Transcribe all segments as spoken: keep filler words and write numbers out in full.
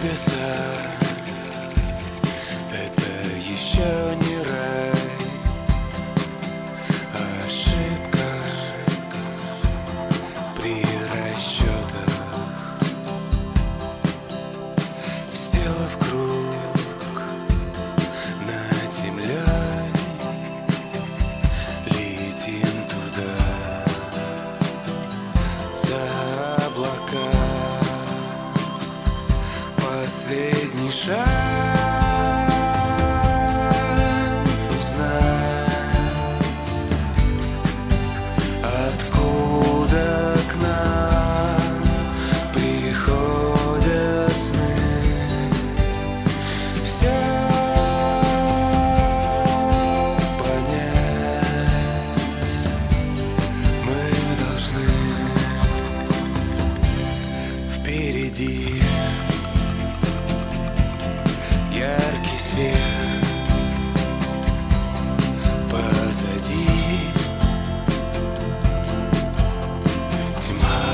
небеса. Это еще не рай, ошибка при расчетах. Сделав круг над землей, летим туда, за облака. Последний шанс узнать, откуда к нам приходят сны. Все понять мы должны. Впереди яркий свет, позади тьма.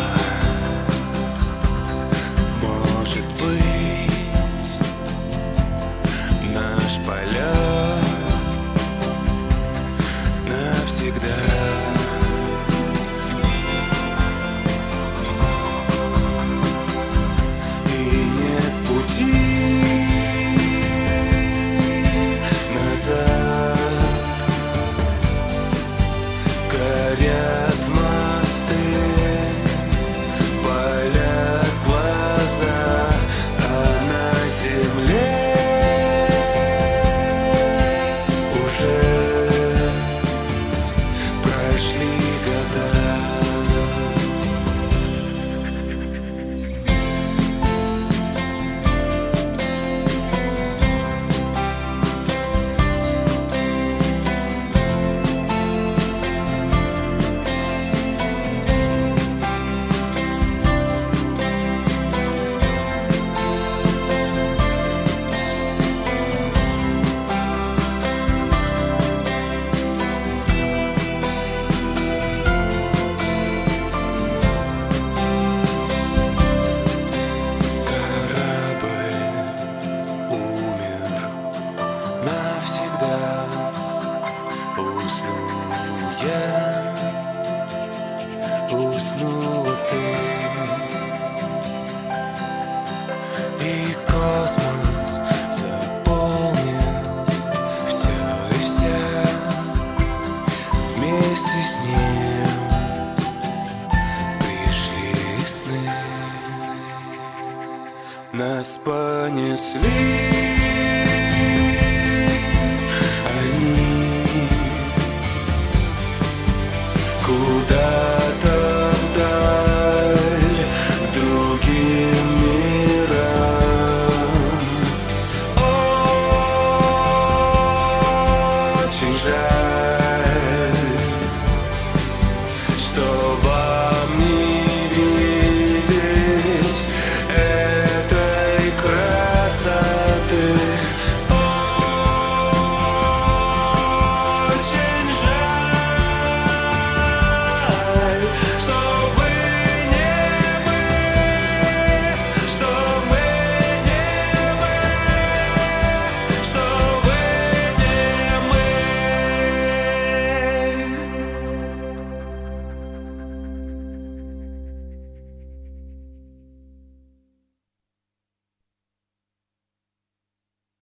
Может быть, наш полет навсегда. Горят мосты, болят глаза, а на земле уже прошли года. Уснул я, уснула ты, и космос заполнил все и вся. Вместе с ним пришли сны, нас понесли.